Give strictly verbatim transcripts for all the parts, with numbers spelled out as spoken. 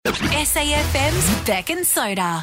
S A F M's Beck and Soda.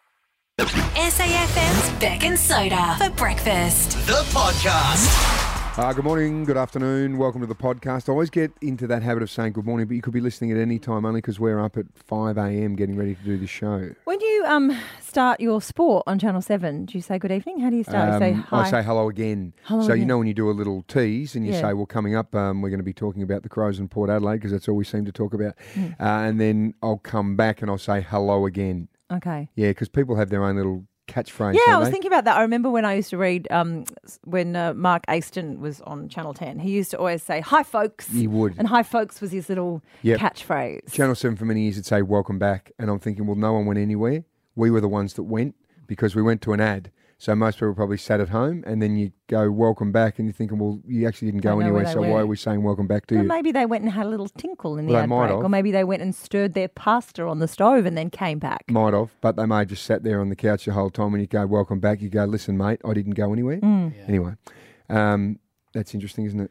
S A F M's Beck and Soda for breakfast. The podcast. Uh, good morning, good afternoon, welcome to the podcast. I always get into that habit of saying good morning, but you could be listening at any time only because we're up at five a.m. getting ready to do the show. When you um start your sport on Channel seven, do you say good evening? How do you start? Um, you say hi. I say hello again. Hello so again. you know when you do a little tease and you Yeah. say, well, coming up, um, we're going to be talking about the Crows and Port Adelaide because that's all we seem to talk about. Mm. Uh, and then I'll come back and I'll say hello again. Okay. Yeah, because people have their own little catchphrase. Yeah, I don't was they? thinking about that. I remember when I used to read, um, when uh, Mark Aston was on Channel ten, he used to always say, hi, folks. He would. And hi, folks was his little Yep. catchphrase. Channel seven for many years would say, welcome back. And I'm thinking, well, no one went anywhere. We were the ones that went because we went to an ad. So most people probably sat at home and then you go, welcome back. And you're thinking, well, you actually didn't go Don't know anywhere. where they So why went. are we saying welcome back to Well, you? maybe they went and had a little tinkle in the Well, they ad might break. have. Or maybe they went and stirred their pasta on the stove and then came back. Might have, but they may have just sat there on the couch the whole time. When you go, welcome back, you go, listen, mate, I didn't go anywhere. Mm. Anyway, um, that's interesting, isn't it?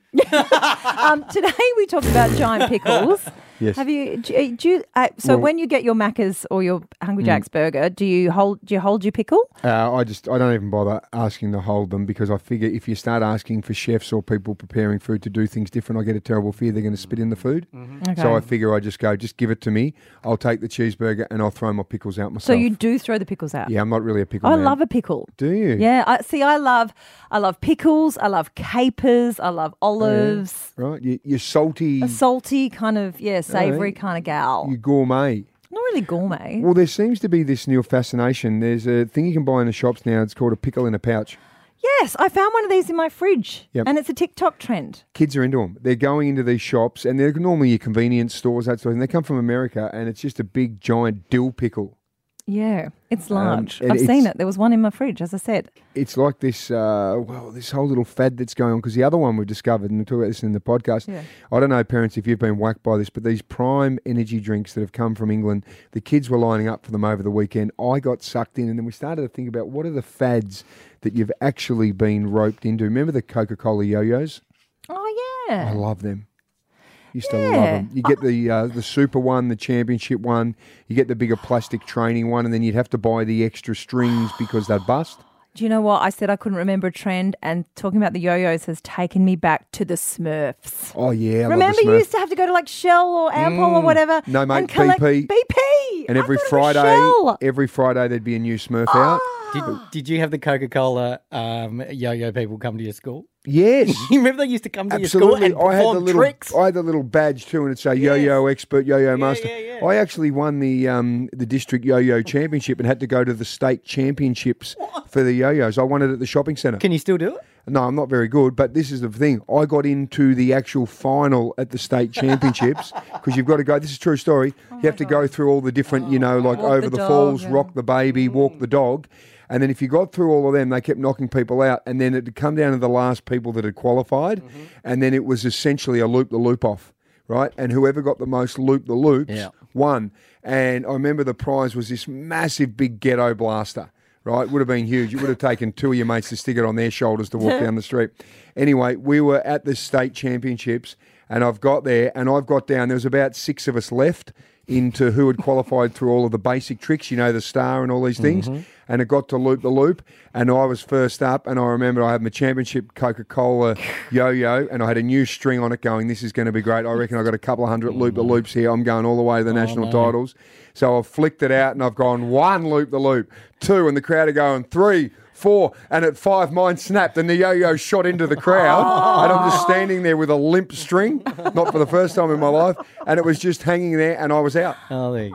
um, today we talked about giant pickles. Yes. Have you? Do, do you uh, so Well- when you get your Macca's or your Hungry Mm. Jack's burger, do you hold? Do you hold your pickle? Uh, I just, I don't even bother asking to hold them because I figure if you start asking for chefs or people preparing food to do things different, I get a terrible fear they're going to spit in the food. Okay. So I figure I just go, just give it to me. I'll take the cheeseburger and I'll throw my pickles out myself. So you do throw the pickles out? Yeah, I'm not really a pickle I man. love a pickle. Do you? Yeah, I, see, I love, I love pickles. I love capers. I love olives. Right? You, you're salty. A salty kind of, yeah, savoury yeah. kind of gal. You gourmet. Not really gourmet. Well, there seems to be this new fascination. There's a thing you can buy in the shops now. It's called a pickle in a pouch. Yes, I found one of these in my fridge, Yep. and it's a TikTok trend. Kids are into them. They're going into these shops, and they're normally your convenience stores, that sort of thing. They come from America, and it's just a big, giant dill pickle. Yeah, it's Um, large. and I've it's- seen it. There was one in my fridge, as I said. It's like this, uh, well, this whole little fad that's going on, because the other one we've discovered, and we'll talk about this in the podcast, Yeah. I don't know, parents, if you've been whacked by this, but these prime energy drinks that have come from England, the kids were lining up for them over the weekend. I got sucked in, and then we started to think about what are the fads that you've actually been roped into. Remember the Coca-Cola yo-yos? Oh, yeah. I love them. Used to love Yeah. them. You get the uh, the super one, the championship one. You get the bigger plastic training one, and then you'd have to buy the extra strings because they'd bust. Do you know what? I said I couldn't remember a trend, and talking about the yo-yos has taken me back to the Smurfs. Oh yeah, I Remember, love the you Smurf. used to have to go to like Shell or Ampol or whatever. No, mate, and collect B P. B P. And I every thought it was Friday, Shell. every Friday there'd be a new Smurf out. Did, did you have the Coca-Cola um, yo-yo people come to your school? Yes, You remember they used to come to absolutely. your school and I had the perform little, tricks? I had the little badge too, and it'd say Yo-Yo Expert, Yo-Yo Master. yeah, yeah. I actually won the um, the district Yo-Yo Championship and had to go to the state championships for the yo-yos. I won it at the shopping centre. Can you still do it? No, I'm not very good, but this is the thing. I got into the actual final at the state championships because you've got to go. This is a true story. you have to go through all the different, you know, like Walk over the the, dog, falls, yeah. rock the baby, walk the dog. And then if you got through all of them, they kept knocking people out. And then it'd come down to the last people that had qualified. And then it was essentially a loop-the-loop off, right? And whoever got the most loop-the-loops Yeah. won. And I remember the prize was this massive big ghetto blaster. Right, would have been huge. It would have taken two of your mates to stick it on their shoulders to walk down the street. Anyway, we were at the state championships, and I've got there, and I've got down. There was about six of us left into who had qualified through all of the basic tricks, you know, the star and all these things. Mm-hmm. And it got to loop the loop, and I was first up. And I remember I had my championship Coca-Cola yo-yo, and I had a new string on it going, this is going to be great. I reckon I got a couple of hundred loop the loops here. I'm going all the way to the national no. titles. So I've flicked it out, and I've gone one loop the loop, two, and the crowd are going three, four, and at five, mine snapped, and the yo-yo shot into the crowd, and I'm just standing there with a limp string, not for the first time in my life, and it was just hanging there, and I was out. Oh, there you go.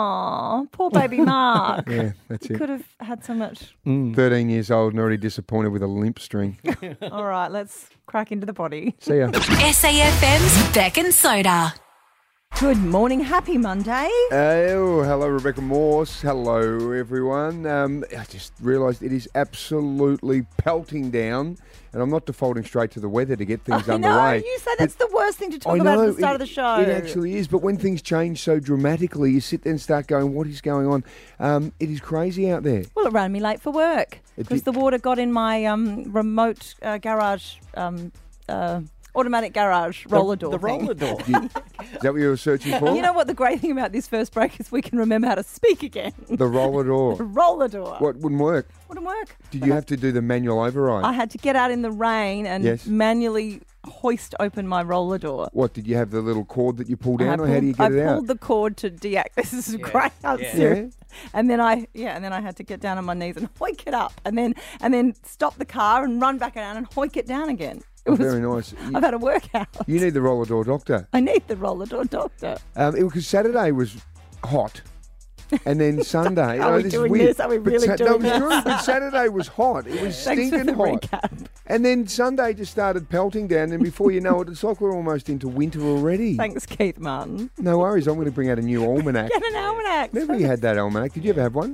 Oh, poor baby Mark. Yeah, that's He it. could have had so much. thirteen years old and already disappointed with a limp string. All right, let's crack into the body. See ya. S A F M's Beck and Soda. Good morning. Happy Monday. Oh, hello, Rebecca Morse. Hello, everyone. Um, I just realised it is absolutely pelting down, and I'm not defaulting straight to the weather to get things I know, underway. you say that's the worst thing to talk I about know, at the start it- of the show. It actually is, but when things change so dramatically, you sit there and start going, what is going on? Um, it is crazy out there. Well, it ran me late for work It because did- the water got in my um, remote uh, garage um, uh, Automatic garage roller door. The thing. roller door. You- is that what you were searching for? You know what the great thing about this first break is we can remember how to speak again. The roller door. roller door. What wouldn't work? Wouldn't work. Did you have to do the manual override? I had to get out in the rain and Yes. manually hoist open my roller door. What, did you have the little cord that you pull I down, or pulled, how do you get I it out? pulled the cord to deactivate. This is great. I'm Yeah. serious. And then I, yeah, and then I had to get down on my knees and hoik it up, and then and then stop the car and run back around and hoik it down again. It Oh, was, very nice. You, I've had a workout. you need the roller door doctor. I need the roller door doctor. Um, it because Saturday was hot, and then Sunday. Are oh, we this is doing weird. this? Are we But really Sa- doing no, it was this? true, but Saturday was hot. It was Thanks for stinking the hot. recap. And then Sunday just started pelting down, and before you know it, it's like we're almost into winter already. Thanks, Keith Martin. No worries. I'm going to bring out a new almanac. Get an almanac. Remember you had that almanac? Did you ever have one?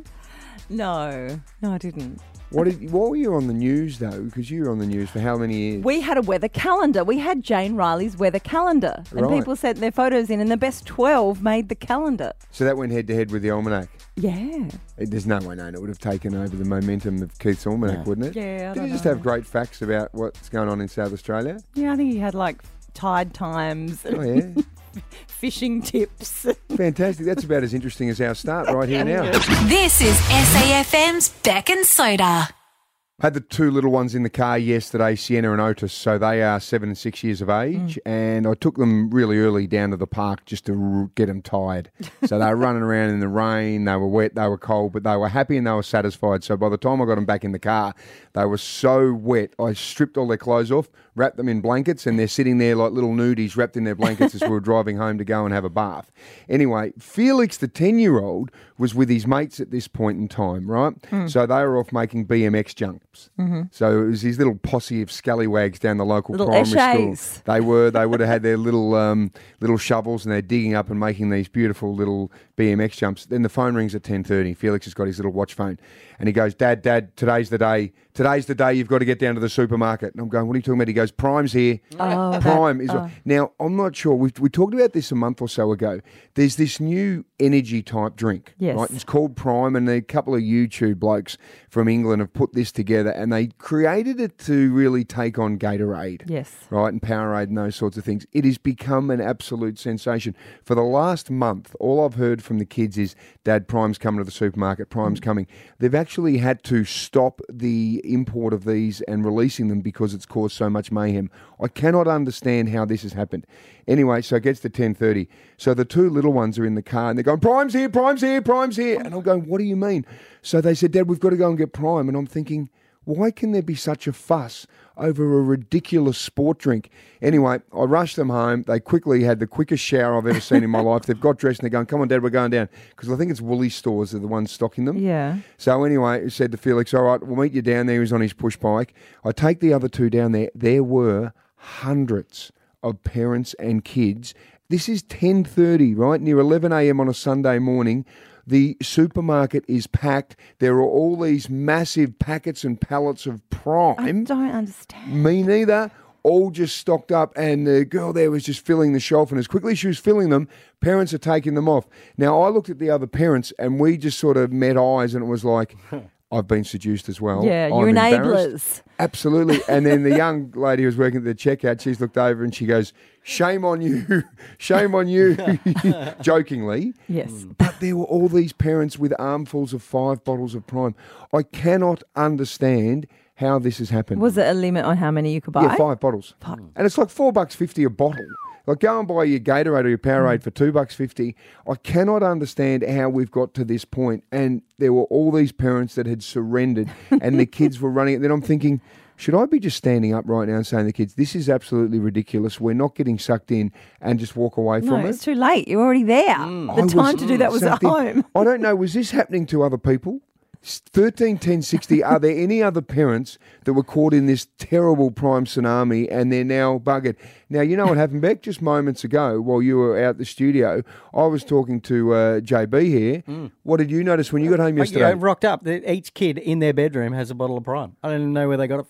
No, no, I didn't. What did? What were you on the news though? Because you were on the news for how many years? We had a weather calendar. We had Jane Riley's weather calendar. And Right. people sent their photos in, and the best twelve made the calendar. So that went head to head with the almanac. Yeah. It- There's no way known it would have taken over the momentum of Keith's almanac, wouldn't it? Yeah, I Did don't you just know. have great facts about what's going on in South Australia? Yeah, I think he had like tide times and Oh yeah, fishing tips. fantastic. That's about as interesting as our start right here now. This is S A F M's Beck and Soda. Had the two little ones in the car yesterday, Sienna and Otis. So they are seven and six years of age, and I took them really early down to the park just to r- get them tired. So they were running around in the rain. They were wet. They were cold, but they were happy and they were satisfied. So by the time I got them back in the car, they were so wet. I stripped all their clothes off, wrapped them in blankets, and they're sitting there like little nudies wrapped in their blankets as we were driving home to go and have a bath. Anyway, Felix, the ten-year-old, was with his mates at this point in time, right? So they were off making B M X jumps. So it was his little posse of scallywags down the local Little primary essays. school. They were. They would have had their little um, little shovels, and they're digging up and making these beautiful little B M X jumps. Then the phone rings at ten thirty. Felix has got his little watch phone, and he goes, "Dad, Dad, today's the day. Today's the day you've got to get down to the supermarket." And I'm going, "What are you talking about?" He goes, "Prime's here. Oh, Prime that- is oh. now." I'm not sure. We we talked about this a month or so ago. There's this new energy type drink. Yes. Right? It's called Prime, and a couple of YouTube blokes from England have put this together, and they created it to really take on Gatorade. Yes. Right, and Powerade and those sorts of things. It has become an absolute sensation. For the last month, all I've heard from the kids is, "Dad, Prime's coming to the supermarket, Prime's coming." They've actually had to stop the import of these and releasing them because it's caused so much mayhem. I cannot understand how this has happened. Anyway, so it gets to ten thirty. So the two little ones are in the car and they're going, "Prime's here, Prime's here, Prime's here." And I'm going, "What do you mean?" So they said, "Dad, we've got to go and get Prime." And I'm thinking, why can there be such a fuss over a ridiculous sport drink? Anyway, I rushed them home. They quickly had the quickest shower I've ever seen in my life. They've got dressed and they're going, "Come on, Dad, we're going down." Because I think it's Woolly stores are the ones stocking them. Yeah. So anyway, I said to Felix, "All right, we'll meet you down there." He was on his push bike. I take the other two down there. There were hundreds of parents and kids. This is ten thirty, right? Near eleven a.m. on a Sunday morning. The supermarket is packed. There are all these massive packets and pallets of I Prime. don't understand. Me neither. All just stocked up, and the girl there was just filling the shelf, and as quickly as she was filling them, parents are taking them off. Now, I looked at the other parents, and we just sort of met eyes, and it was like, I've been seduced as well. Yeah, I'm you're embarrassed. enablers. Absolutely. And then the young lady who was working at the checkout, she's looked over and she goes, "Shame on you, shame on you," jokingly. Yes. But there were all these parents with armfuls of five bottles of Prime. I cannot understand how this has happened. Was it a limit on how many you could buy? Yeah, five bottles. And it's like four bucks fifty a bottle. Like, go and buy your Gatorade or your Powerade for two bucks fifty. I cannot understand how we've got to this point. And there were all these parents that had surrendered, and the kids were running. And then I'm thinking, should I be just standing up right now and saying to the kids, "This is absolutely ridiculous. We're not getting sucked in," and just walk away No, from it's it? too late. You're already there. I The was time to do that was at sucked in. home. I don't know. Was this happening to other people? thirteen ten sixty. Are there any other parents that were caught in this terrible Prime tsunami and they're now buggered? Now, you know what happened, Beck? Just moments ago while you were out the studio, I was talking to uh, J B here. What did you notice when you got home But, yesterday? yeah, rocked up. The- Each kid in their bedroom has a bottle of Prime. I don't even know where they got it from.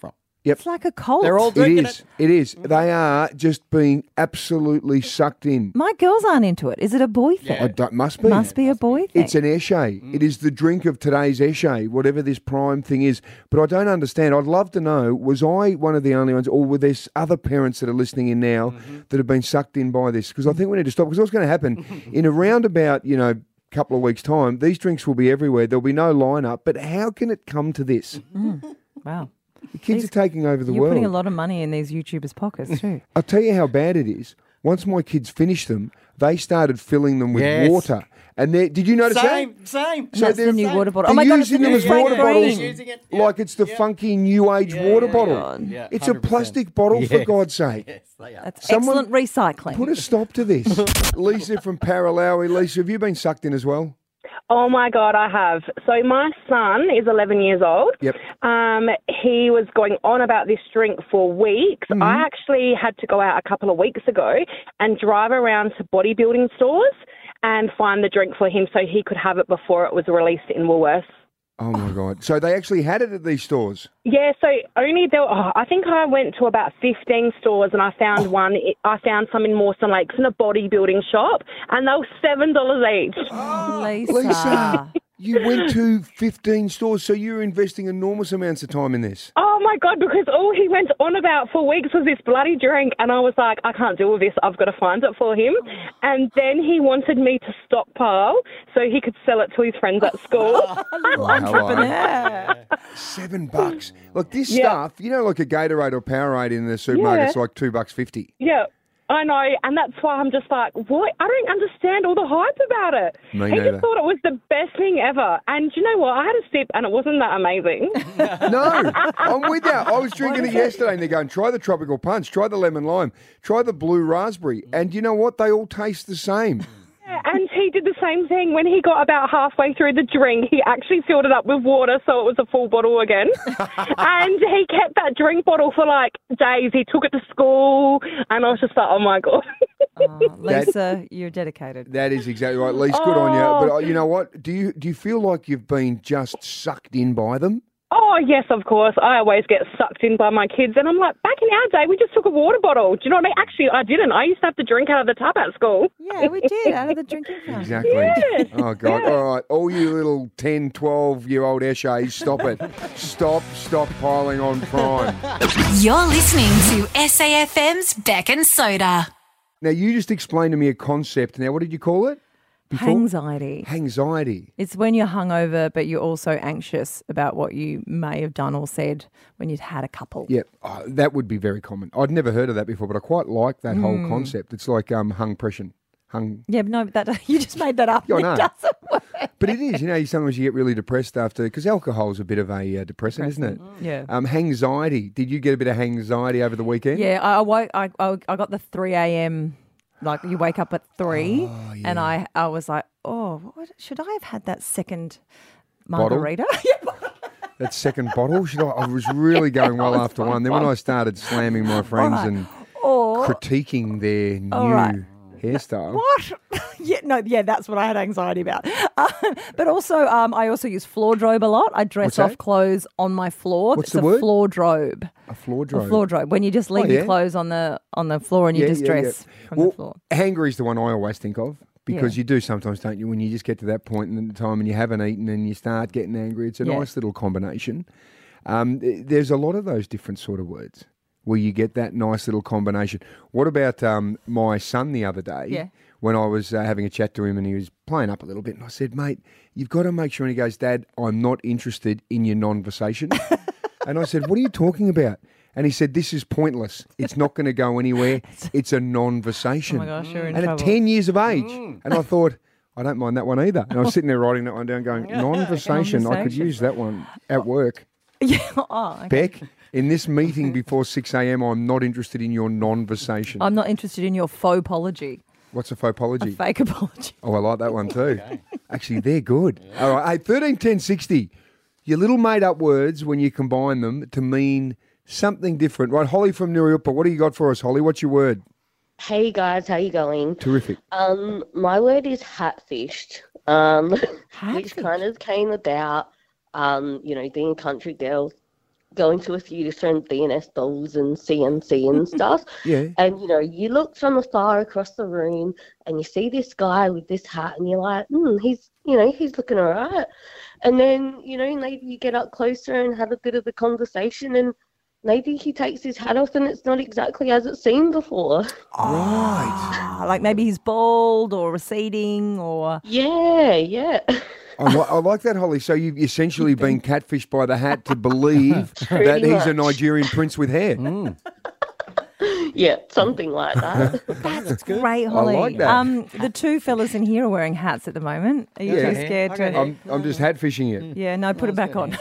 Yep. It's like a cult. They're all It drinking is. It is. They are just being absolutely sucked in. My girls aren't into it. Is it a boy thing? I don't, must be. Must be a boy thing. It's an esche. It is the drink of today's esche, whatever this prime thing is. But I don't understand. I'd love to know, was I one of the only ones, or were there other parents that are listening in now Mm-hmm. that have been sucked in by this? Because I think we need to stop. Because what's going to happen in around about, you know, couple of weeks' time, these drinks will be everywhere. There'll be no lineup. But how can it come to this? Wow. The kids These- are taking over the You're world. putting a lot of money in these YouTubers' pockets too. I'll tell you how bad it is. Once my kids finished them, they started filling them with Yes. water. And they did you notice that? Same, same. So That's they're- the new water bottle. they're Oh my God, it's the using them new as Frank water Green. bottles, Using it, yeah. like it's the Yeah. funky new age Yeah, water yeah, bottle. yeah. Yeah, It's a one hundred percent. plastic bottle, for Yes. God's sake. Yes, they are. That's Someone excellent recycling. Put a stop to this. Lisa from Paralawi. Lisa, have you been sucked in as well? Oh my God, I have. So my son is eleven years old. Yep. Um, he was going on about this drink for weeks. Mm-hmm. I actually had to go out a couple of weeks ago and drive around to bodybuilding stores and find the drink for him so he could have it before it was released in Woolworths. Oh my God. So they actually had it at these stores. Yeah, so only there. Oh, I think I went to about fifteen stores and I found one. I found some in Mawson Lakes in a bodybuilding shop, and they were seven dollars each. Lisa. Lisa, you went to fifteen stores, so you're investing enormous amounts of time in this. Oh my God, because all he went on about for weeks was this bloody drink, and I was like, I can't deal with this. I've got to find it for him. And then he wanted me to stockpile so he could sell it to his friends at school. Oh, Entrepreneur. Seven bucks. Look, this Yeah. stuff, you know, like a Gatorade or Powerade in the supermarket, it's Yeah. like two bucks fifty. Yeah, I know, and that's why I'm just like, what? I don't understand all the hype about it. Me he neither. just thought it was the best thing ever. And you know what? I had a sip, and it wasn't that amazing. No, I'm with you. I was drinking it yesterday and they're going, try the tropical punch, try the lemon lime, try the blue raspberry. And you know what? They all taste the same. And he did the same thing. When he got about halfway through the drink, he actually filled it up with water so it was a full bottle again. And he kept that drink bottle for like days. He took it to school, and I was just like, oh my God. Oh, Lisa, you're dedicated. That is exactly right. Lise, good on you. But Oh. uh, you know what? Do you do you feel like you've been just sucked in by them? Oh, yes, of course. I always get sucked in by my kids. And I'm like, back in our day, we just took a water bottle. Do you know what I mean? Actually, I didn't. I used to have to drink out of the tub at school. Yeah, we did, out of the drinking fountain. Exactly. Yes. Oh, God. Yeah. All right. All you little ten, twelve-year-old eshays, stop it. Stop, stop piling on Prime. You're listening to S A F M's Beck and Soda. Now, you just explained to me a concept. Now, what did you call it? Before? Anxiety. Anxiety. It's when you're hungover, but you're also anxious about what you may have done or said when you'd had a couple. Yeah, oh, that would be very common. I'd never heard of that before, but I quite like that whole Hmm. concept. It's like um, hung pression. Hung, Yeah, but no, that you just made that up. Yeah, I know. It doesn't work. but it is. You know, sometimes you get really depressed after because alcohol's a bit of a uh, depressant, isn't it? Yeah. Um, anxiety. Did you get a bit of anxiety over the weekend? Yeah, I, I woke. I, I I got the three a.m. Like you wake up at three, Oh, and I I was like, oh, what, should I have had that second Bottle? margarita? That second bottle. Should I, I was really going well after one. Then when I started slamming my friends right. and Or critiquing their All new right. hairstyle. what? yeah, no, yeah, that's what I had anxiety about. Uh, but also, um, I also use floor drobe a lot. I dress What's that? off clothes on my floor. What's it's the a word? floor drobe. A floor A drobe. floor drobe. When you just leave Oh, yeah. your clothes on the on the floor and you just dress from well, the floor. Hangry's the one I always think of because Yeah. you do sometimes, don't you? When you just get to that point in the time and you haven't eaten and you start getting angry, it's a Yeah. nice little combination. Um, th- there's a lot of those different sort of words where you get that nice little combination. What about um, my son the other day? Yeah. When I was uh, having a chat to him and he was playing up a little bit, and I said, "Mate, you've got to make sure." And he goes, "Dad, I'm not interested in your non-versation." And I said, "What are you talking about?" And he said, "This is pointless. It's not going to go anywhere. It's a non-versation." Oh my gosh, you're in and trouble. at ten years of age. And I thought, I don't mind that one either. And I was sitting there writing that one down going, non-versation. I could Conversation. use that one at work. Yeah. Oh, okay. Beck, in this meeting before six a.m., I'm not interested in your non-versation. I'm not interested in your faux apology. What's a faux apology? Fake apology. Oh, I like that one too. Actually, they're good. All right. Hey, thirteen ten sixty. Your little made-up words, when you combine them to mean something different. Right, Holly from Nuriupa, what do you got for us, Holly? What's your word? Hey guys, how you going? Terrific. Um, my word is hatfished, um, which Hatfish? kind of came about, um, you know, being a country girl, going to a few different D N S dolls and C N C and stuff. Yeah. And, you know, you look from afar across the room and you see this guy with this hat and you're like, hmm, he's, you know, he's looking all right. And then, you know, maybe you get up closer and have a bit of the conversation and maybe he takes his hat off and it's not exactly as it seemed before. Right. Ah, like maybe he's bald or receding or... Yeah, yeah. I, li- I like that, Holly. So you've essentially been catfished by the hat to believe that Pretty he's a much. Nigerian prince with hair. Yeah, something like that. That's great, Holly. like that. Um, the two fellas in here are wearing hats at the moment. Are you Yeah. too scared Okay. to... I'm, I'm just hat fishing you. Yeah, no, put it back on.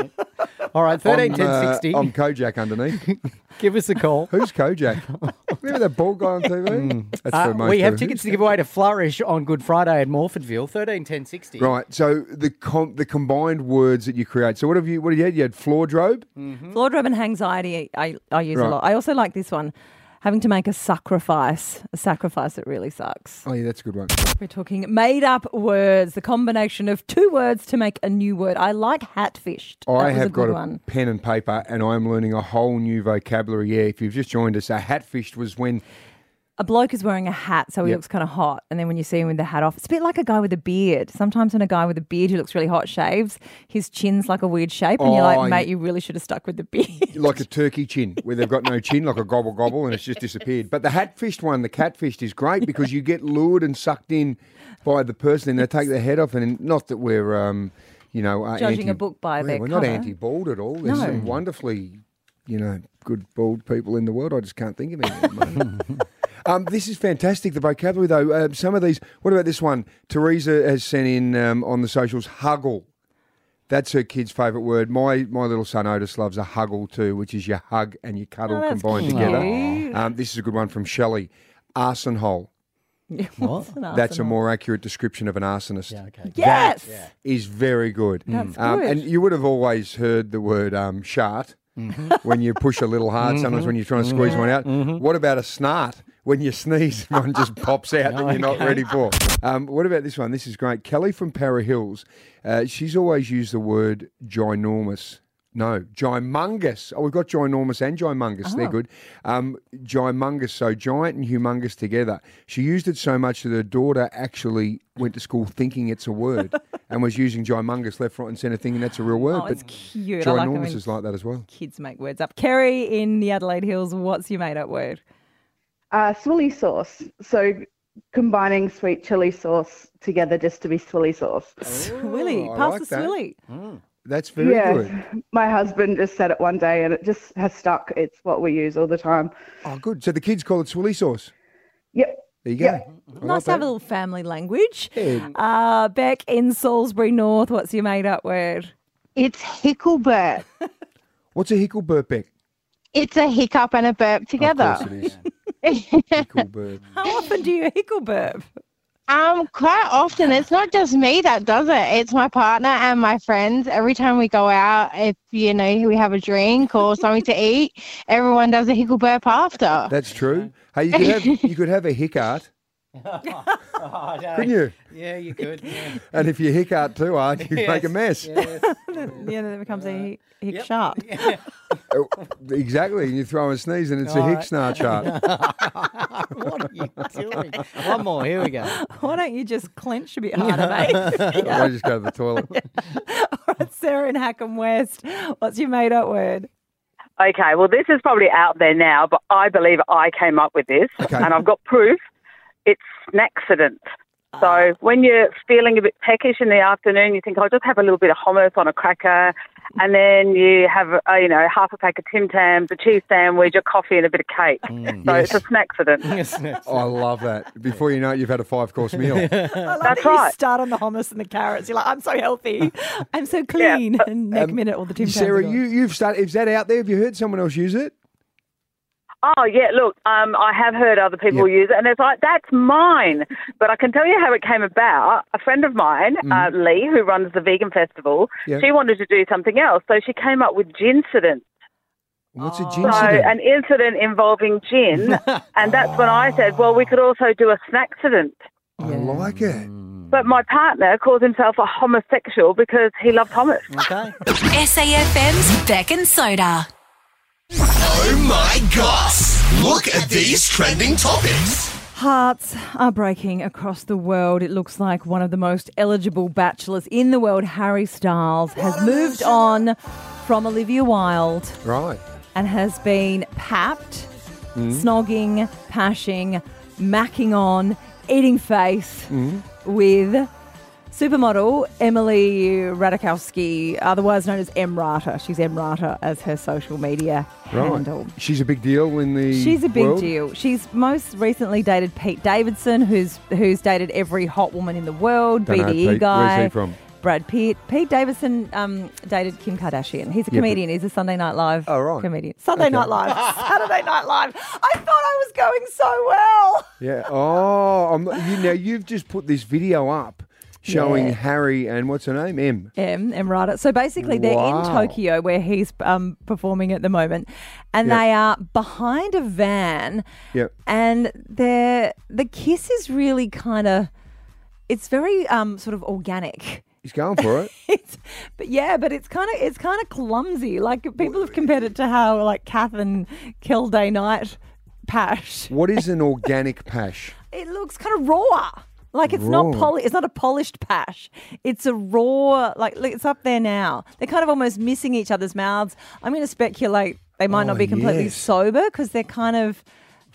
All right, thirteen I'm, ten uh, sixty. I'm Kojak underneath. Give us a call. Who's Kojak? Remember that bald guy on T V? That's Uh, for most we have people. tickets to give away to Flourish on Good Friday at Morfordville. Thirteen ten sixty. Right. So the com- the combined words that you create. So what have you? What have you had? You had floor drobe. Floor and anxiety I, I use Right. a lot. I also like this one, having to make a sacrifice, a sacrifice that really sucks. Oh yeah, that's a good one. We're talking made-up words, the combination of two words to make a new word. I like hat-fished. That I was have a good got a one. pen and paper, and I'm learning a whole new vocabulary. Yeah, if you've just joined us, a hatfished was when A bloke is wearing a hat, so he Yep. looks kind of hot. And then when you see him with the hat off, it's a bit like a guy with a beard. Sometimes when a guy with a beard who looks really hot shaves, his chin's like a weird shape. And you're Oh, like, mate, yeah. you really should have stuck with the beard. like a turkey chin, where they've got no chin, like a gobble gobble, and it's just disappeared. But the hatfished one, the catfished, is great because you get lured and sucked in by the person, and they take their head off. And not that we're, um, you know, uh, Judging anti- a book by Yeah, their we're not cover. anti-bald at all. There's No. some wonderfully, you know, good bald people in the world. I just can't think of any at the moment. Um, this is fantastic, the vocabulary, though. Uh, some of these, what about this one? Teresa has sent in um, on the socials, huggle. That's her kid's favourite word. My my little son Otis loves a huggle too, which is you hug and you cuddle Oh, that's combined cute. together. Um, this is a good one from Shelley. Arsenhole. What's an That's a arsenal? more accurate description of an arsonist. Yeah, okay. Yes! Is very good. That's Um, good. and you would have always heard the word um, shart when you push a little hard, sometimes when you're trying to squeeze one out. What about a snart? When you sneeze, one just pops out that you're not ready for. Um, what about this one? This is great. Kelly from Para Hills, uh, she's always used the word ginormous. No, gymungous. Oh, we've got ginormous and gymungous. They're Oh. good. Um, gymungous, so giant and humongous together. She used it so much that her daughter actually went to school thinking it's a word and was using gymungous left, right and centre thinking that's a real word. Oh, it's but cute. I like it ginormous when is like that as well. kids make words up. Kerry in the Adelaide Hills, what's your made-up word? Uh, swilly sauce. So combining sweet chili sauce together just to be swilly sauce. Swilly. I Pass like the that. swilly. That's very yeah, good. my husband just said it one day and it just has stuck. It's what we use all the time. Oh, good. So the kids call it swilly sauce. Yep. There you go. Yeah. I Nice like to have a that. little family language. Yeah. Uh, Beck in Salisbury North, what's your made-up word? It's hickleburp. What's a hickle burp, Beck? It's a hiccup and a burp together. Of course it is. Hickle burp. How often do you hickle burp? Um, quite often. It's not just me that does it. It's my partner and my friends. Every time we go out, if you know we have a drink or something to eat, everyone does a hickle burp after. That's true. Hey, you could have you could have a hickart, Oh, no. couldn't you? Yeah, you could. Yeah. And if you hickart too hard, you Yes, make a mess. yes. Yeah, then it becomes a hick, hick sharp. Oh, exactly. And you throw a sneeze and it's a All hick right. snarl chart. What are you doing? One more. Here we go. Why don't you just clench a bit harder, mate? I just go to the toilet. All right, Sarah in Hackham West, what's your made-up word? Okay, well, this is probably out there now, but I believe I came up with this, Okay. and I've got proof. It's an accident. So when you're feeling a bit peckish in the afternoon, you think, I'll just have a little bit of hummus on a cracker, and then you have, uh, you know, half a pack of Tim Tams, a cheese sandwich, a coffee, and a bit of cake. so yes. it's an accident. Yes, yes. I love that. Before you know it, you've had a five-course meal. I love That's that you right. start on the hummus and the carrots. You're like, I'm so healthy. I'm so clean. And next Um, minute, all the Tim Tams Sarah, are gone. you, you've started. Is that out there? Have you heard someone else use it? Oh, yeah, look, um, I have heard other people Yep. use it, and it's like, that's mine. But I can tell you how it came about. A friend of mine, uh, Lee, who runs the Vegan Festival, Yep. she wanted to do something else, so she came up with gincident. What's a So gincident? an incident involving gin, and that's when I said, well, we could also do a snackcident. I like it. but my partner calls himself a homosexual because he loves hummus. Okay. S A F M's Beck and Soda. Oh my gosh! Look at these trending topics. Hearts are breaking across the world. It looks like one of the most eligible bachelors in the world, Harry Styles, has moved on from Olivia Wilde Right. and has been papped, snogging, pashing, macking on, eating face with supermodel Emily Ratajkowski, otherwise known as Emrata. She's Emrata as her social media handle. Right. She's a big deal in the She's a big world. deal. She's most recently dated Pete Davidson, who's who's dated every hot woman in the world. Don't know B D E Pete. guy. Where's he from? Brad Pitt. Pete Davidson um, dated Kim Kardashian. He's a Yeah, comedian. He's a Sunday Night Live Oh, right. comedian. Sunday Okay. Night Live. Saturday Night Live. I thought I was going so well. Yeah. Oh, I'm, you now you've just put this video up showing Yeah. Harry and what's her name? M. M. Emrata. So basically, they're Wow. in Tokyo where he's um, performing at the moment, and Yep. they are behind a van. Yep. And they're, the kiss is really kind of, it's very um, sort of organic. He's going for it. It's, but yeah, but it's kind of it's kind of clumsy. Like people have compared it to how like Kath and Kilday Knight pash. What is an organic pash? It looks kind of raw. Like it's not Raw. poli- It's not a polished pash. It's a raw. Like look, it's up there now. They're kind of almost missing each other's mouths. I'm going to speculate they might Oh, not be completely yes. sober because they're kind of.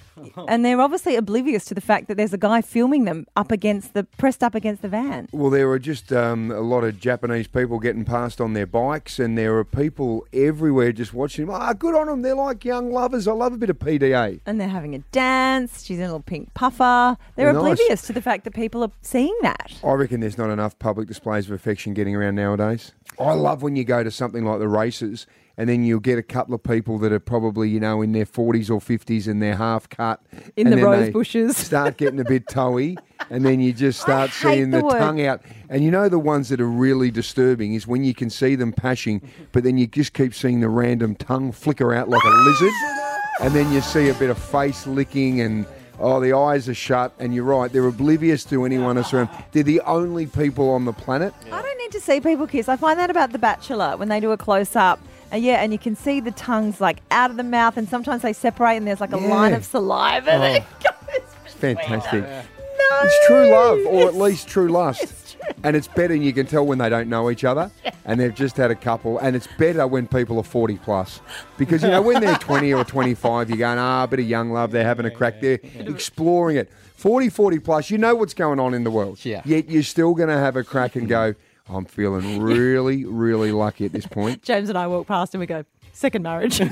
And they're obviously oblivious to the fact that there's a guy filming them up against the pressed up against the van. Well, there were just um, a lot of Japanese people getting past on their bikes, and there are people everywhere just watching them. Ah, good on them. They're like young lovers. I love a bit of P D A. And they're having a dance. She's in a little pink puffer. They're Nice. oblivious to the fact that people are seeing that. I reckon there's not enough public displays of affection getting around nowadays. I love when you go to something like the races and then you'll get a couple of people that are probably, you know, in their forties or fifties and they're half cut. In and the then rose they bushes. Start getting a bit toey and then you just start hate seeing the, the word- tongue out. And you know the ones that are really disturbing is when you can see them pashing, but then you just keep seeing the random tongue flicker out like a lizard. And then you see a bit of face licking and... Oh, the eyes are shut, and you're right. They're oblivious to anyone else around. They're the only people on the planet. I don't need to see people kiss. I find that about The Bachelor when they do a close up. And yeah, and you can see the tongues like out of the mouth, and sometimes they separate, and there's like a Yeah. line of saliva that goes It's fantastic. No. It's true love, or at It's- least true lust. it's true. And it's better, and you can tell when they don't know each other, and they've just had a couple. And it's better when people are forty plus, because you know when they're twenty or twenty-five, you're going, ah, a bit of young love. They're having a crack. They're exploring it. forty, forty plus, you know what's going on in the world. Yeah. Yet you're still going to have a crack and go, I'm feeling really, really lucky at this point. James and I walk past and we go, second marriage. Can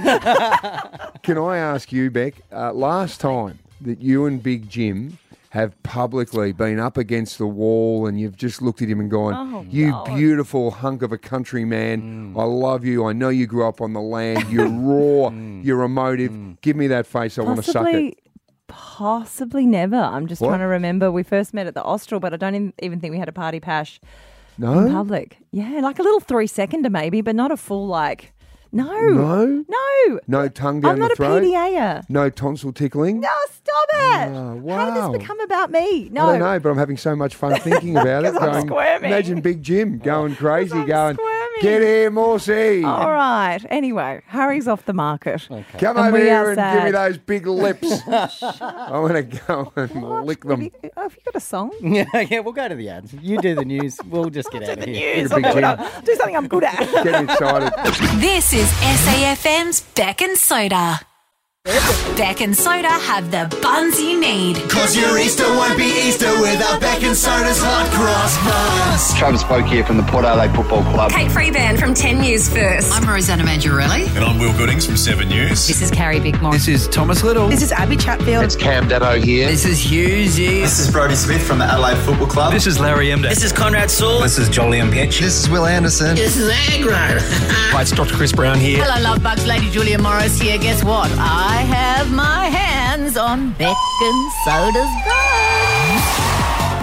I ask you, Beck, uh, last time that you and Big Jim have publicly been up against the wall and you've just looked at him and gone, Oh, you God. beautiful hunk of a country man, I love you, I know you grew up on the land, you're raw, you're emotive, give me that face, I want to suck it. Possibly, possibly never. I'm just What? trying to remember. We first met at the Austral, but I don't even- even think we had a party pash in No? public. Yeah, like a little three seconder maybe, but not a full like. No, No? no. No tongue down I'm not the throat? a P D A-er. No tonsil tickling? No, stop it. Oh, How did wow. this become about me? No. I don't know, but I'm having so much fun thinking about it. 'Cause I'm Going, squirming. imagine Big Jim going crazy, I'm going, squirming. get here, Morsey. All right. Anyway, Harry's off the market. Come And over we here are and give me sad. those big lips. I want to go and lick Have them. you, oh, have you got a song? Yeah, yeah, we'll go to the ads. You do the news. We'll just get out of here. Yes, Big I'll do, Jim. it. do something I'm good at. Getting excited. This is S A F M's Beck and Soda. Beck and Soda have the buns you need. Cause your Easter won't be Easter without Beck and Soda's hot cross buns. Travis Spoke here from the Port Adelaide Football Club. Kate Freeban from ten News First. I'm Rosanna Mangiarelli. And I'm Will Goodings from seven News. This is Carrie Bickmore. This is Thomas Little. This is Abby Chatfield. It's Cam Datto here. This is Hughesy. This is Brodie Smith from the Adelaide Football Club. This is Larry Emder. This is Conrad Saul. This is Jolyon Pitch. This is Will Anderson. This is Agro. Hi, it's Doctor Chris Brown here. Hello, love bugs. Lady Julia Morris here. Guess what? I have my hands on Beck and Soda's buns.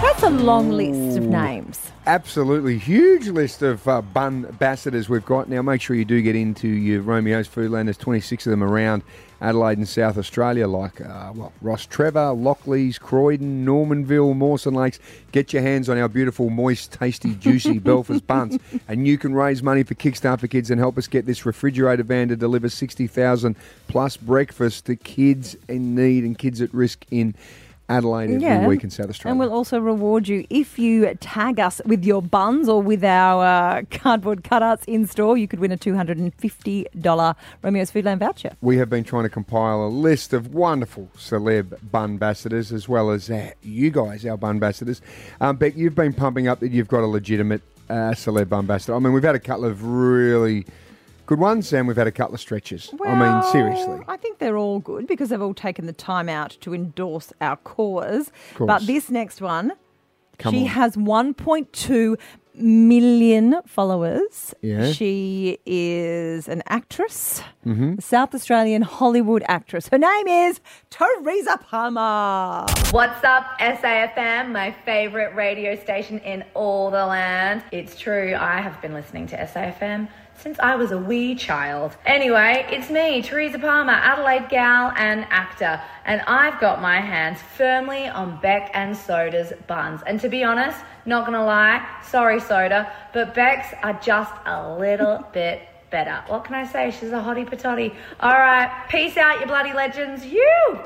That's a long list of names. Absolutely. Huge list of uh, bun ambassadors we've got. Now, make sure you do get into your Romeo's Foodland. There's twenty-six of them around Adelaide and South Australia, like uh, well, Ross Trevor, Lockleys, Croydon, Normanville, Mawson Lakes. Get your hands on our beautiful, moist, tasty, juicy Belfast buns. And you can raise money for Kickstart for Kids and help us get this refrigerator van to deliver sixty thousand plus breakfast to kids in need and kids at risk in Adelaide every Yeah. week in South Australia. And we'll also reward you if you tag us with your buns or with our uh, cardboard cutouts in store. You could win a two hundred fifty dollars Romeo's Foodland voucher. We have been trying to compile a list of wonderful celeb bun ambassadors as well as uh, you guys, our bun ambassadors. Um, Beck, you've been pumping up that you've got a legitimate uh, celeb ambassador. I mean, we've had a couple of really good ones and we've had a couple of stretches. I mean, seriously. I think they're all good because they've all taken the time out to endorse our cause. course. But this next one, Come she on. has one point two million followers. Yeah. She is an actress, Mhm. a South Australian Hollywood actress. Her name is Teresa Palmer. What's up, S A F M, my favourite radio station in all the land. It's true, I have been listening to S A F M since I was a wee child. Anyway, it's me, Teresa Palmer, Adelaide gal and actor, and I've got my hands firmly on Beck and Soda's buns. And to be honest, not gonna lie, sorry Soda, but Beck's are just a little bit better. What can I say? She's a hottie patotty. All right, peace out, you bloody legends. You!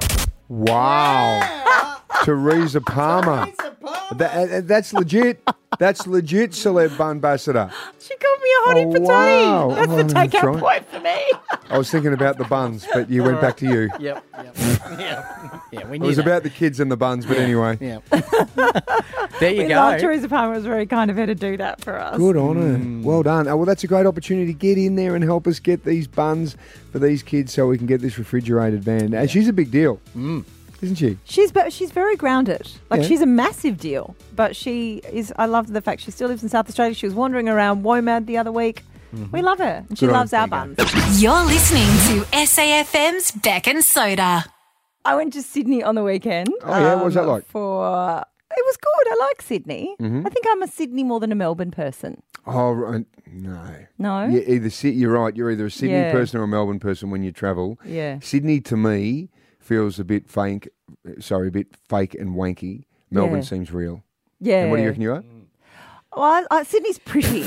Wow. Teresa Palmer. That, uh, that's legit. That's legit celeb bun ambassador. She called me a hottie Oh, patootie. wow. That's Oh, the that's takeout right. point for me. I was thinking about the buns, but you went back to you. Yep. Yep. yeah. Yeah. We It knew was that. about the kids and the buns, but anyway. Yeah. There you we go. love Teresa Palmer. It was very kind of her to do that for us. Good on her. Well done. Oh, well, that's a great opportunity to get in there and help us get these buns for these kids so we can get this refrigerated van. And she's a big deal, Mm. isn't she? She's but she's very grounded. Like Yeah. she's a massive deal. But she is. I love the fact she still lives in South Australia. She was wandering around WOMAD the other week. We love her, and she Good on loves her. our There you buns. You're listening to S A F M's Beck and Soda. I went to Sydney on the weekend. Oh, yeah? What was that like? For it was good. I like Sydney. Mhm. I think I'm a Sydney more than a Melbourne person. Oh, right. No. No? Yeah, either Sy- you're right. You're either a Sydney Yeah. person or a Melbourne person when you travel. Yeah. Sydney to me feels a bit fake. Sorry, a bit fake and wanky. Melbourne Yeah. seems real. Yeah. And what do you reckon you are? Well, I, I, Sydney's pretty.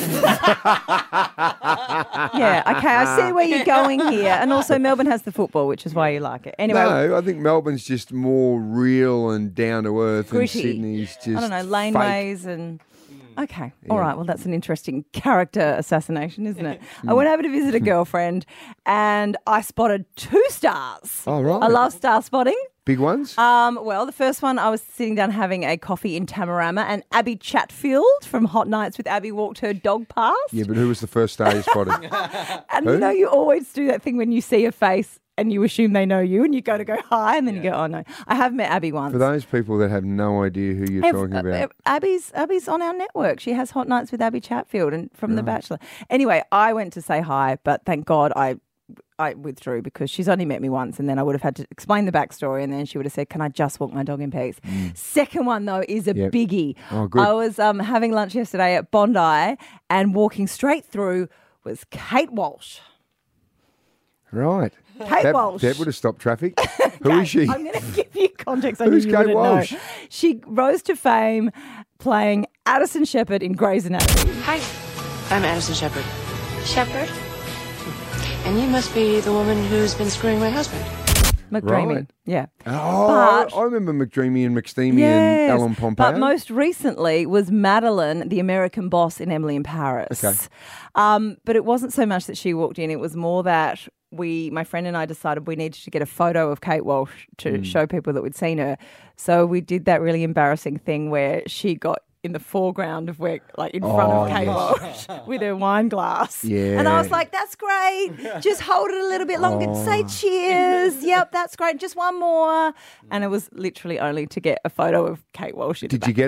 yeah, okay, I see where you're going here. And also Melbourne has the football, which is why you like it. Anyway, No, I think Melbourne's just more real and down to earth, gritty. and Sydney's just I don't know, fake. laneways and... Okay, all Yeah. right. Well, that's an interesting character assassination, isn't it? Hmm. I went over to visit a girlfriend and I spotted two stars. Oh, right. I love star spotting. Big ones? Um, well, the first one, I was sitting down having a coffee in Tamarama and Abby Chatfield from Hot Nights with Abby walked her dog past. Yeah, but who was the first star you spotted? And Who? you know, you always do that thing when you see a face and you assume they know you and you go to go hi and then you go, oh no. I have met Abby once. For those people that have no idea who you're Have- talking uh, about. uh, Abby's Abby's on our network. She has Hot Nights with Abby Chatfield and from The Bachelor. Anyway, I went to say hi, but thank God I I withdrew because she's only met me once and then I would have had to explain the backstory and then she would have said, can I just walk my dog in peace? Second one, though, is a Yep. biggie. Oh, good. I was um, having lunch yesterday at Bondi and walking straight through was Kate Walsh. Right. Kate that, Walsh. That would have stopped traffic. Who is she? I'm going to give you context. I knew Who's you Kate wouldn't Walsh? know. She rose to fame playing Addison Shepherd in Grey's Anatomy. Hi, I'm Addison Shepherd. Shepherd? And you must be the woman who's been screwing my husband. McDreamy. Right. Yeah. Oh, But- I, I remember McDreamy and McSteamy Yes, and Alan Pompeo. But most recently was Madeline, the American boss in Emily in Paris. Okay. Um, but it wasn't so much that she walked in, it was more that we, my friend and I decided we needed to get a photo of Kate Walsh to Mm. show people that we'd seen her. So we did that really embarrassing thing where she got in the foreground of where, like in front Oh, of Kate yes. Walsh with her wine glass. Yeah. And I was like, that's great. Just hold it a little bit longer. Oh. Say cheers. Yep, that's great. Just one more. And it was literally only to get a photo of Kate Walsh in the Did you get background. it?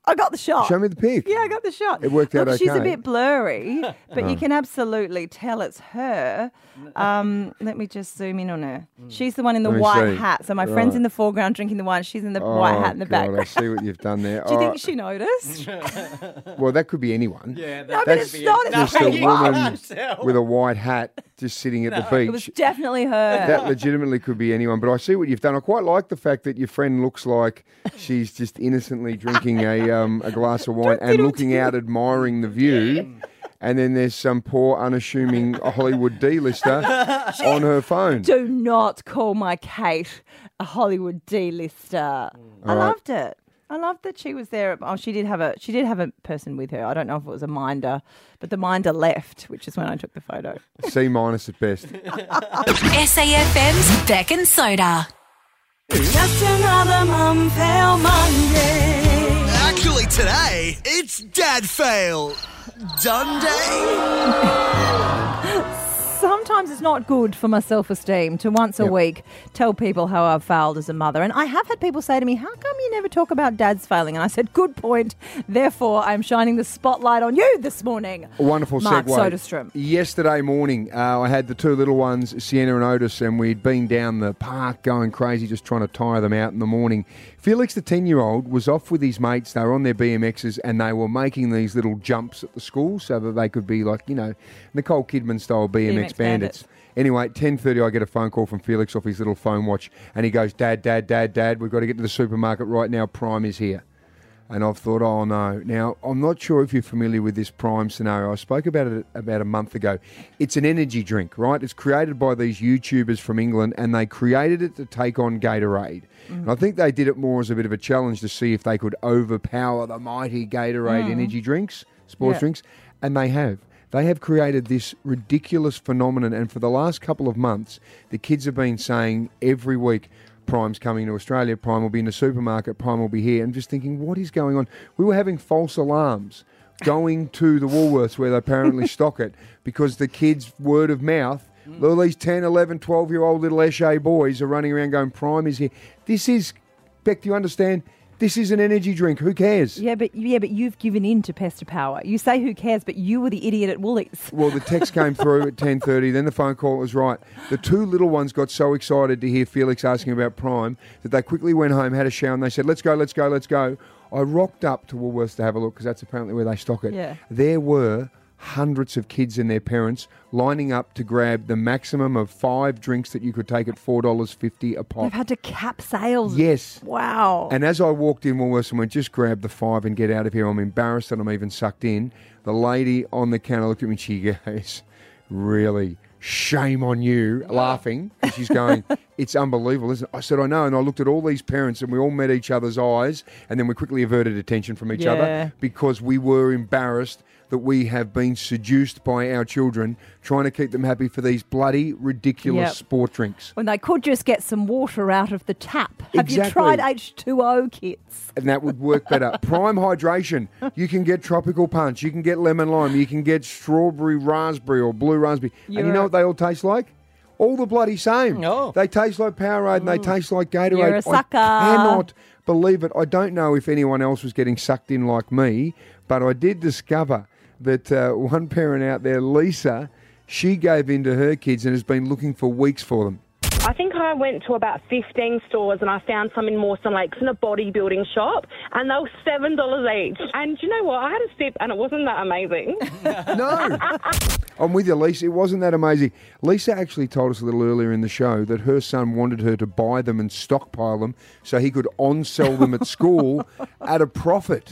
I got the shot. Show me the pic. Yeah, I got the shot. It worked out Look, she's a okay. bit blurry, but Oh. you can absolutely tell it's her. Um, let me just zoom in on her. She's the one in the Let me white see. hat. So my friend's Right. in the foreground drinking the wine. She's in the Oh, white hat in the God, background. I see what you've done there. Do you All think right. she noticed? Well, that could be anyone. Yeah, No, but it's not. It's Just not a you. woman with a white hat just sitting at the beach. It was definitely her. That legitimately could be anyone, but I see what you've done. I quite like the fact that your friend looks like she's just innocently drinking a um, a glass of wine and looking out, admiring the view. And then there's some poor, unassuming Hollywood D-lister on her phone. Do not call my Kate a Hollywood D-lister. I All right. loved it. I loved that she was there. Oh, she did have a she did have a person with her. I don't know if it was a minder, but the minder left, which is when I took the photo. C minus at best. S A F M's Beck and Soda. Just another mum fail Monday. Actually, today, it's Dad Fail Dundee. Sometimes it's not good for my self-esteem to once a Yep. week tell people how I've failed as a mother. And I have had people say to me, how come you never talk about dads failing? And I said, good point. Therefore, I'm shining the spotlight on you this morning. A wonderful Mark segue. Soderstrom. Yesterday morning, uh, I had the two little ones, Sienna and Otis, and we'd been down the park going crazy, just trying to tire them out in the morning. Felix, the ten-year-old, was off with his mates. They were on their B M Xs, and they were making these little jumps at the school so that they could be like, you know, Nicole Kidman-style B M X, B M X bandits. bandits. Anyway, at ten thirty, I get a phone call from Felix off his little phone watch, and he goes, Dad, Dad, Dad, Dad, we've got to get to the supermarket right now. Prime is here. And I've thought, oh, no. Now, I'm not sure if you're familiar with this Prime scenario. I spoke about it about a month ago. It's an energy drink, right? It's created by these YouTubers from England, and they created it to take on Gatorade. Mm. And I think they did it more as a bit of a challenge to see if they could overpower the mighty Gatorade Mm. energy drinks, sports Yeah. drinks, and they have. They have created this ridiculous phenomenon, and for the last couple of months, the kids have been saying every week, Prime's coming to Australia, Prime will be in the supermarket, Prime will be here, and just thinking, what is going on? We were having false alarms going to the Woolworths where they apparently stock it because the kids, word of mouth, all these ten, eleven, twelve-year-old little Eshe boys are running around going, Prime is here. This is, Beck, do you understand? This is an energy drink. Who cares? Yeah, but yeah, but you've given in to Pester Power. You say who cares, but you were the idiot at Woolies. Well, the text came through at ten thirty, then the phone call was right. The two little ones got so excited to hear Felix asking about Prime that they quickly went home, had a shower, and they said, let's go, let's go, let's go. I rocked up to Woolworths to have a look because that's apparently where they stock it. Yeah. There were hundreds of kids and their parents lining up to grab the maximum of five drinks that you could take at four dollars fifty a pop. They've had to cap sales. Yes. Wow. And as I walked in Woolworths and went, just grab the five and get out of here, I'm embarrassed that I'm even sucked in. The lady on the counter looked at me and she goes, really, shame on you, laughing. And she's going, it's unbelievable, isn't it? I said, I know. And I looked at all these parents and we all met each other's eyes and then we quickly averted attention from each Yeah. other because we were embarrassed that we have been seduced by our children trying to keep them happy for these bloody ridiculous Yep. sport drinks. When they could just get some water out of the tap. Have you Exactly. tried H two O, kids? And that would work better. Prime hydration. You can get tropical punch. You can get lemon lime. You can get strawberry raspberry or blue raspberry. and you You're know a- what they all taste like? All the bloody same. Oh. They taste like Powerade and they taste like Gatorade. You're a sucker. I cannot believe it. I don't know if anyone else was getting sucked in like me, but I did discover that uh, one parent out there, Lisa, she gave in to her kids and has been looking for weeks for them. I think I went to about fifteen stores and I found some in Mawson Lakes in a bodybuilding shop and they were seven dollars each. And do you know what? I had a sip and it wasn't that amazing. No. I'm with you, Lisa. It wasn't that amazing. Lisa actually told us a little earlier in the show that her son wanted her to buy them and stockpile them so he could on-sell them at school at a profit.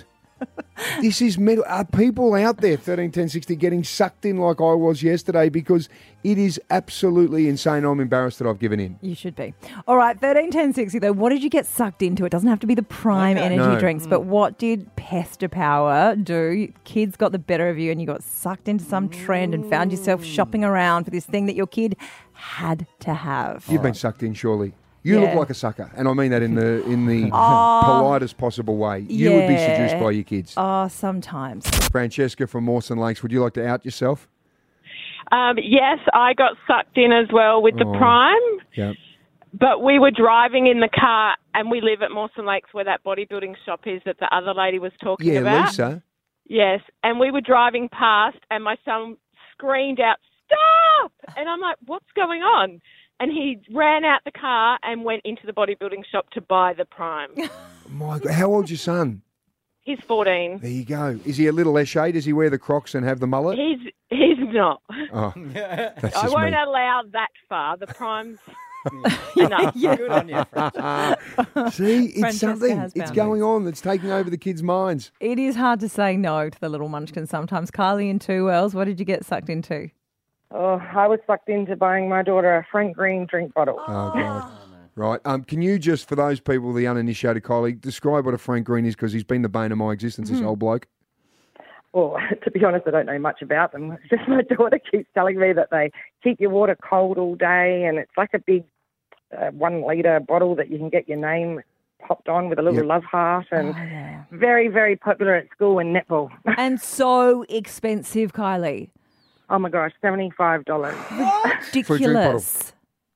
This is metal. Are people out there, thirteen ten sixty, getting sucked in like I was yesterday? Because it is absolutely insane. I'm embarrassed that I've given in. You should be. All right, thirteen ten sixty though. What did you get sucked into? It doesn't have to be the prime Okay. energy No. drinks, but what did Pester Power do? Kids got the better of you and you got sucked into some trend and found yourself shopping around for this thing that your kid had to have. You've been sucked in, surely. You Yeah. look like a sucker, and I mean that in the in the Oh. politest possible way. You would be seduced Yeah. by your kids. Oh, sometimes. Francesca from Mawson Lakes, would you like to out yourself? Um, yes, I got sucked in as well with the Oh. Prime. Yeah. But we were driving in the car, and we live at Mawson Lakes where that bodybuilding shop is that the other lady was talking Yeah, about. Lisa. Yes, and we were driving past, and my son screamed out, "Stop!" And I'm like, "What's going on?" And he ran out the car and went into the bodybuilding shop to buy the Prime. My God, how old's your son? He's fourteen. There you go. Is he a little Eshe? Does he wear the Crocs and have the mullet? He's he's not. Oh, that's I just won't me. allow that far. The Prime's enough. Good on you, Francesca. See, it's Francesca something. has It's boundaries. going on that's taking over the kids' minds. It is hard to say no to the little munchkins sometimes. Kylie and Two Wells, what did you get sucked into? Oh, I was sucked into buying my daughter a Frank Green drink bottle. Oh, God. Right. Um, can you just, for those people, the uninitiated colleague, describe what a Frank Green is, because he's been the bane of my existence, this old bloke. Well, to be honest, I don't know much about them. It's just my daughter keeps telling me that they keep your water cold all day, and it's like a big uh, one-litre bottle that you can get your name popped on with a little Yep. love heart, and Oh, yeah. very, very popular at school and netball. And so expensive, Kylie. Oh, my gosh, seventy-five dollars. Ridiculous.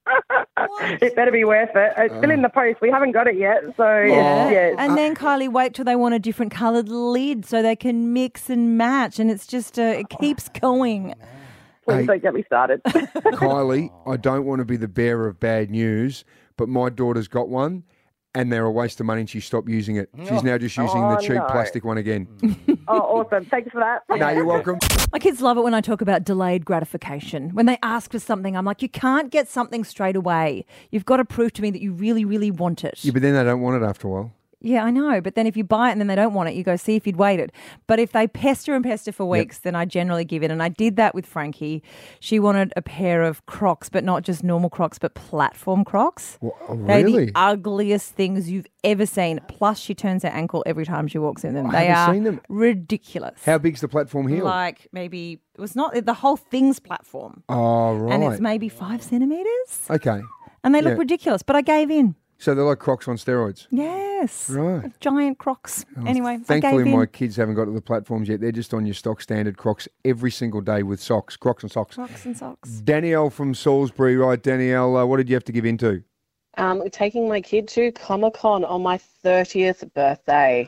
It better be worth it. It's still in the post. We haven't got it yet, so Yeah. yeah. And then, Kylie, wait till they want a different coloured lid so they can mix and match. And it's just, uh, it keeps going. Please Hey. don't get me started. Kylie, I don't want to be the bearer of bad news, but my daughter's got one, and they're a waste of money, and she stopped using it. She's now just using Oh, the cheap no. plastic one again. Oh, awesome. Thanks for that. No, you're welcome. My kids love it when I talk about delayed gratification. When they ask for something, I'm like, you can't get something straight away. You've got to prove to me that you really, really want it. Yeah, but then they don't want it after a while. Yeah, I know. But then if you buy it and then they don't want it, you go, see if you'd waited. But if they pester and pester for weeks, then I generally give it. And I did that with Frankie. She wanted a pair of Crocs, but not just normal Crocs, but platform Crocs. Well, oh, They're really? the ugliest things you've ever seen. Plus, she turns her ankle every time she walks in them. I they haven't are seen them. ridiculous. How big's the platform heel? Like maybe, it was not, the whole thing's platform. Oh, right. And it's maybe five centimetres. Okay. And they look Yeah. ridiculous. But I gave in. So they're like Crocs on steroids. Yes. Right. Giant Crocs. Anyway, Thankfully, I gave in. my kids haven't got to the platforms yet. They're just on your stock standard Crocs every single day with socks, Crocs and socks. Crocs and socks. Danielle from Salisbury, right? Danielle, uh, what did you have to give into? Um, taking my kid to Comic Con on my thirtieth birthday.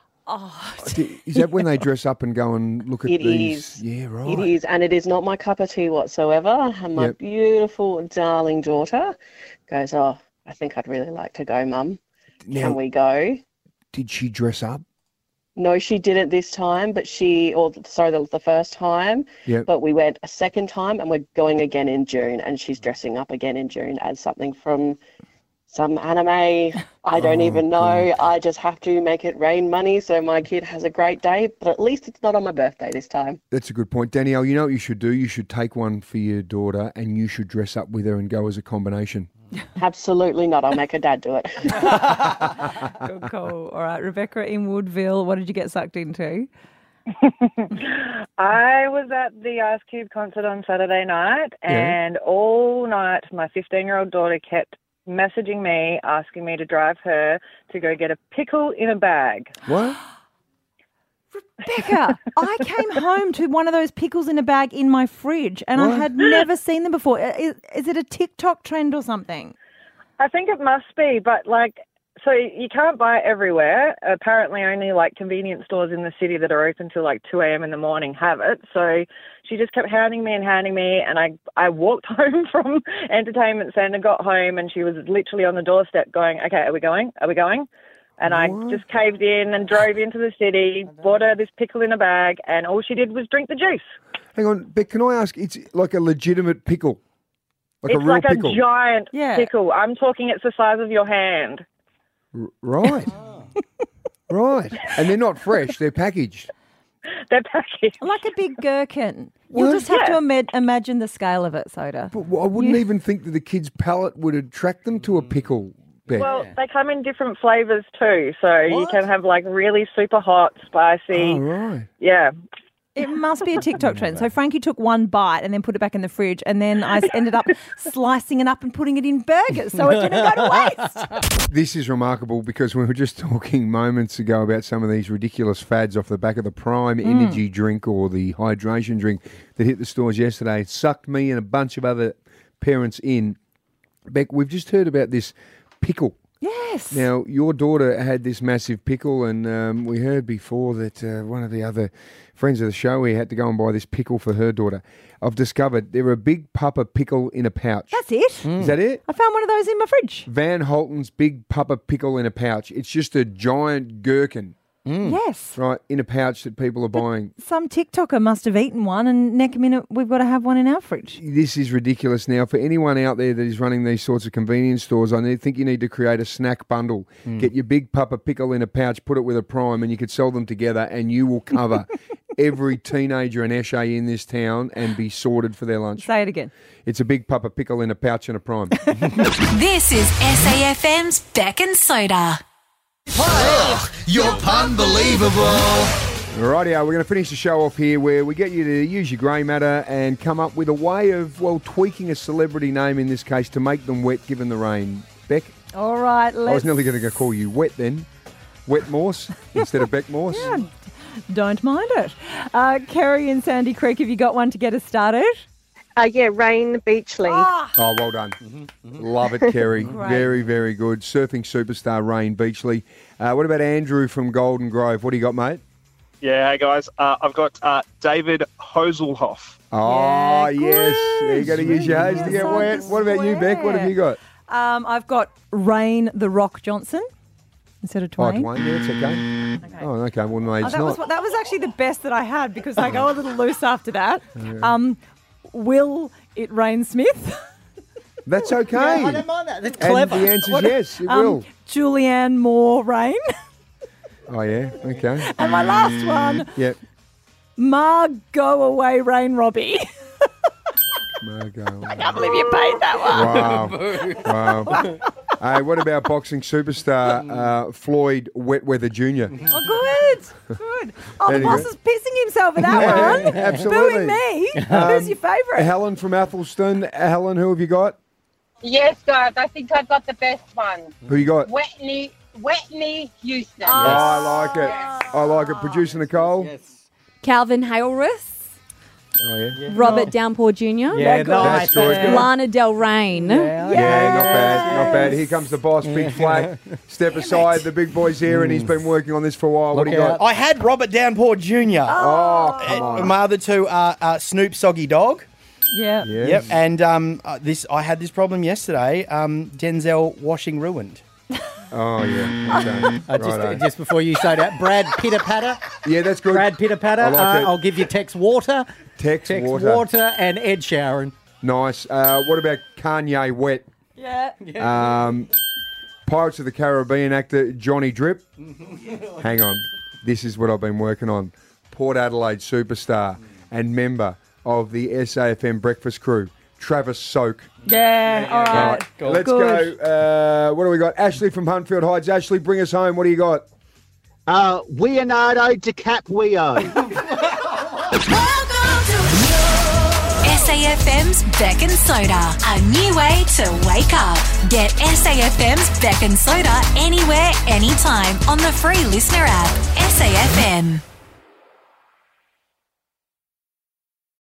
Oh, Is that when they dress up and go and look at It these? is. Yeah, right. It is, and it is not my cup of tea whatsoever. And my Yep. beautiful, darling daughter goes, "Oh, I think I'd really like to go, Mum. Now, Can we go?" did she dress up? No, she didn't this time, but she, or sorry, the, the first time, Yep. but we went a second time, and we're going again in June, and she's dressing up again in June as something from some anime. I don't Oh, even know. I just have to make it rain money so my kid has a great day, but at least it's not on my birthday this time. That's a good point. Danielle, you know what you should do? You should take one for your daughter and you should dress up with her and go as a combination. Absolutely not. I'll make her dad do it. Good call. All right, Rebecca in Woodville, what did you get sucked into? I was at the Ice Cube concert on Saturday night, Yeah. and all night my fifteen-year-old daughter kept messaging me, asking me to drive her to go get a pickle in a bag. What? Becca, I came home to one of those pickles in a bag in my fridge and I What? had never seen them before. Is, is it a TikTok trend or something? I think it must be, but like, so you can't buy it everywhere. Apparently only like convenience stores in the city that are open till like two a.m. in the morning have it. So she just kept hounding me and hounding me, and I, I walked home from Entertainment Centre, got home, and she was literally on the doorstep going, okay, are we going? Are we going? And I just caved in and drove into the city, bought her this pickle in a bag, and all she did was drink the juice. Hang on, Beck, can I ask, it's like a legitimate pickle? Like it's a real like pickle? a giant Yeah. pickle. I'm talking it's the size of your hand. R- right. Right. And they're not fresh, they're packaged. They're packaged. Like a big gherkin. You'll What? just have to Yeah. ima- imagine the scale of it, Soda. But I wouldn't You- even think that the kid's palate would attract them to a pickle, Beck. Well, they come in different flavours too. So you can have like really super hot, spicy. Oh, right. Yeah. It must be a TikTok trend. So Frankie took one bite and then put it back in the fridge, and then I ended up slicing it up and putting it in burgers so it didn't go to waste. This is remarkable because we were just talking moments ago about some of these ridiculous fads off the back of the Prime Mm. energy drink or the hydration drink that hit the stores yesterday. It sucked me and a bunch of other parents in. Beck, we've just heard about this pickle. Yes. Now, your daughter had this massive pickle, and um, we heard before that uh, one of the other friends of the show here had to go and buy this pickle for her daughter. I've discovered they're a big pupper pickle in a pouch. That's it. Is that it? I found one of those in my fridge. Van Holten's big pupper pickle in a pouch. It's just a giant gherkin. Yes. Right, in a pouch that people are buying. Some TikToker must have eaten one, and next minute we've got to have one in our fridge. This is ridiculous. Now, for anyone out there that is running these sorts of convenience stores, I need, think you need to create a snack bundle. Mm. Get your big pupper pickle in a pouch, put it with a prime, and you could sell them together, and you will cover every teenager and eshay in this town and be sorted for their lunch. Say it again. It's a big pupper pickle in a pouch and a prime. This is S A F M's Beck and Soda. Oh, you're unbelievable. Rightio, we're going to finish the show off here where we get you to use your grey matter and come up with a way of, well, tweaking a celebrity name in this case to make them wet given the rain. Beck? All right, let's... I was nearly going to call you Wet then. Wet Morse instead of Beck Morse. Yeah, don't mind it. Uh, Kerry and Sandy Creek, have you got one to get us started? Uh, yeah, Rain Beachley. Oh, Oh, well done. Love it, Kerry. Great. Very, very good. Surfing superstar Rain Beachley. Uh, what about Andrew from Golden Grove? What do you got, mate? Yeah, hey guys. Uh, I've got uh, David Hoselhoff. Oh, Yeah, yes. good. You got to use your hose to Yes, get I wet. just What about you, Beck? What have you got? Um, I've got Rain the Rock Johnson instead of Oh, Dwayne. Dwayne, yeah, it's okay. Oh, okay. Well, no, Oh, it's that, was, not. that was actually the best that I had because I go a little loose after that. Yeah. Um, Will it rain Smith? That's okay. Yeah, I don't mind that. That's And clever. the answer's What- yes, it um, will. Julianne Moore Rain. Oh, yeah, okay. And my last one, Yep. Ma Go Away Rain Robbie. Margot. I can't believe you paid that one. Wow. wow. Hey, what about boxing superstar uh, Floyd Wetweather Junior? Oh, good. Good. Oh, There the you boss go. is pissing himself at that Yeah, one. absolutely. Booing me. Um, Who's your favourite? Helen from Athelston. Helen, who have you got? Yes, guys, I think I've got the best one. Who you got? Whitney, Whitney Houston. Oh, I like it. I like it. Producer Nicole? Calvin Hailrith, Oh, yeah. Robert Downpour Junior, Yeah, nice. That's good. Lana Del Rain. Yeah, not bad, not bad. Here comes the boss, Big Flack. Step aside, the big boy's here, and he's been working on this for a while. What do you got? I had Robert Downpour Junior Oh, come Uh, on. My other two are uh, Snoop Soggy Dog. Yeah. Yes. Yep. And um, uh, this, I had this problem yesterday. Um, Denzel washing ruined. Oh, yeah. Okay. Uh, just, Righto. just before you say that, Brad Pitter Patter. Yeah, that's good. Brad Pitter Patter. I like uh, it. I'll give you Tex Water. Tex, Tex water. Water. and Ed Sheeran. Nice. Uh, what about Kanye Wet? Yeah. Um, Pirates of the Caribbean actor Johnny Drip. Hang on. This is what I've been working on. Port Adelaide superstar and member of the S A F M breakfast crew, Travis Soak. Yeah, all right. Right, let's Good. go. Uh, what do we got? Ashley from Huntfield Heights. Ashley, bring us home. What do you got? Uh, Leonardo DiCaprio. S A F M's Beck and Soda, a new way to wake up. Get S A F M's Beck and Soda anywhere, anytime on the free listener app. S A F M.